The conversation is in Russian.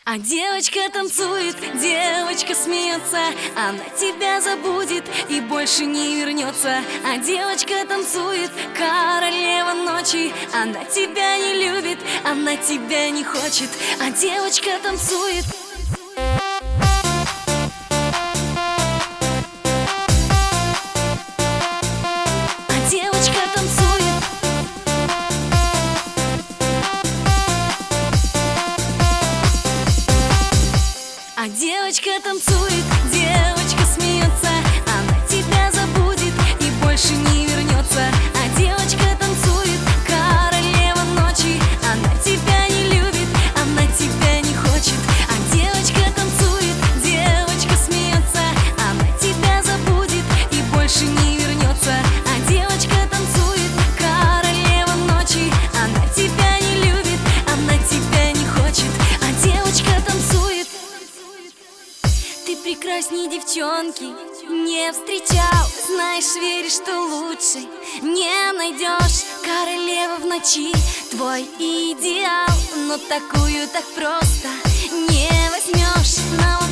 А девочка танцует, девочка смеется, она тебя забудет и больше не вернется. А девочка танцует, королева ночи, она тебя не любит, она тебя не хочет. А девочка танцует. А девочка танцует. А девочка танцует, девочка смеется, она тебя забудет и больше не вернется. А девочка танцует, королева ночи, она тебя не любит, она тебя не хочет. А девочка танцует, девочка смеется, она тебя забудет и больше не вернется. А девочка танцует, королева ночи, она тебя не любит, она тебя не хочет. А девочка танцует. Ты прекрасней девчонки не встречал, знаешь, веришь, что лучше не найдешь. Королева в ночи, твой идеал, но такую так просто не возьмешь.